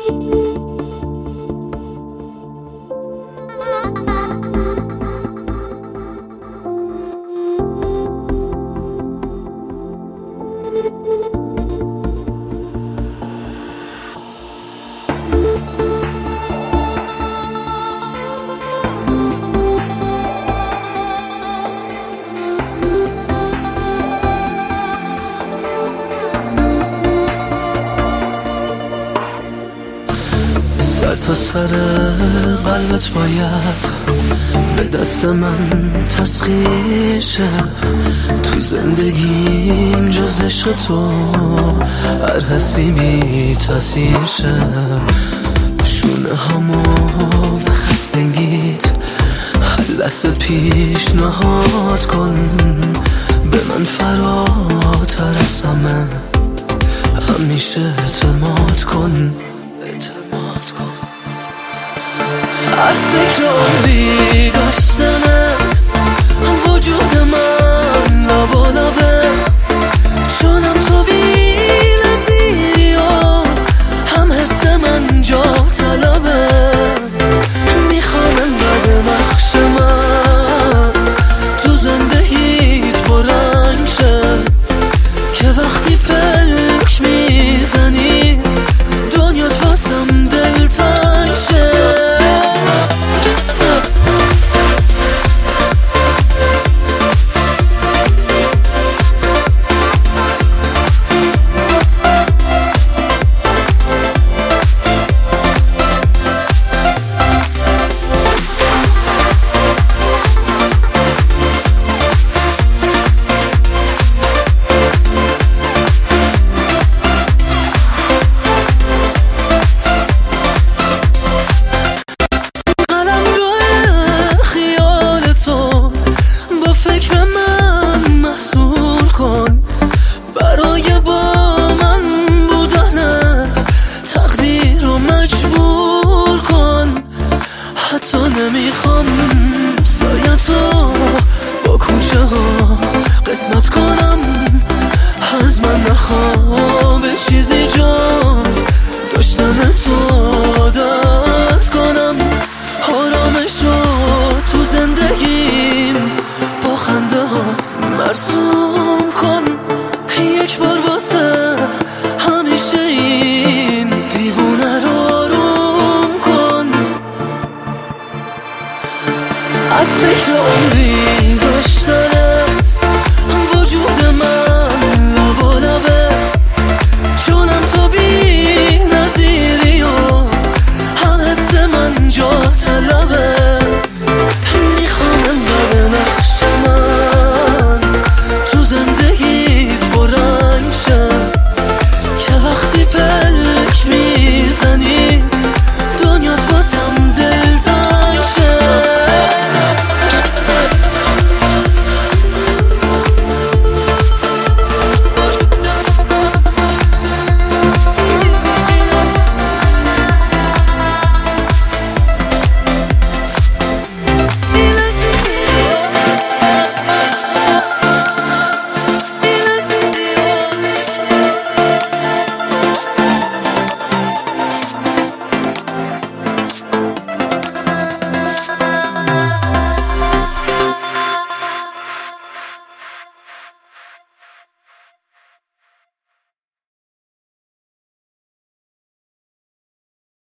سر تا سر قلبت باید به دست من تسخیر شه. تو زندگیم جز عشق تو هر حسی بی تاثیر شه. شونه همو به خستگیت هر لحظه پیشنهاد کن، به من فراتر از همه همیشه اعتماد کن. از فکر عمری داشتنت وجود من لابالابه، چونم تو بی نظیری و هم حس من جا طلبه. میخوام انقدر نقش من تو زندگیت پررنگ شه که وقتی پلک میزنی دنیات واسم دلتنگ شه. نمیخوام سایتو با کوچه ها قسمت کنم، از من نخواه به چیزی جز داشتن تو عادت کنم. آرامشو تو زندگیم با خنده هات مرسوم کن. یک بار واسه همیشه این دیوونه رو آروم کن. از فکر عمری